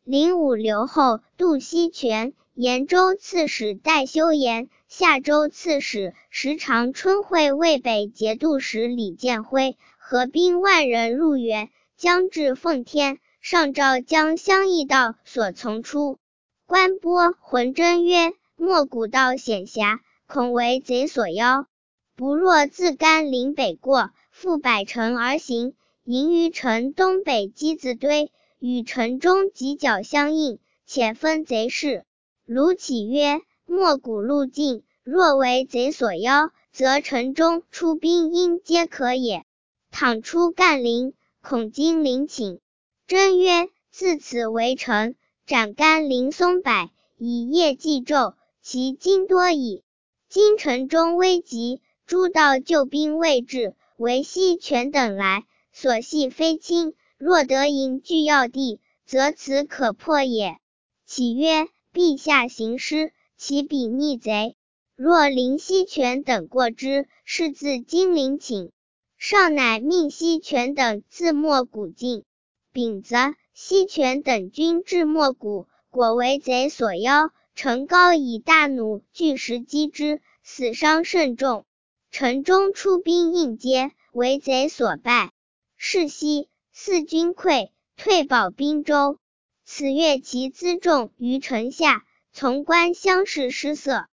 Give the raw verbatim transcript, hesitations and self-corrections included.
灵武留后，杜锡全，延州刺史戴修言，夏州刺史时常春会渭北节度使李建辉合兵万人入援，将至奉天，上诏将乡邑道所从出。关波浑真曰：莫古道险狭，恐为贼所邀，不若自甘岭北过，复百城而行，营于城东北鸡子堆，与城中犄角相应，且分贼势。卢杞曰：莫古路径，若为贼所邀，则城中出兵应皆可也。倘出干陵，恐惊陵寝。真曰：自此为城，斩甘陵松柏，以业祭纣，其经多矣。今城中危急，诸道救兵未至，惟西权等来，所系非轻，若得营据要地，则此可破也。启曰：陛下行师，其彼逆贼，若临西权等过之，是自金陵寝。上乃命西权等自莫古进。丙子，西权等军至莫古，果为贼所邀，城高以大弩巨石击之，死伤甚重。城中出兵应接，为贼所败。是夕，四军溃，退保滨州。此月其辎重于城下，从官乡试失色。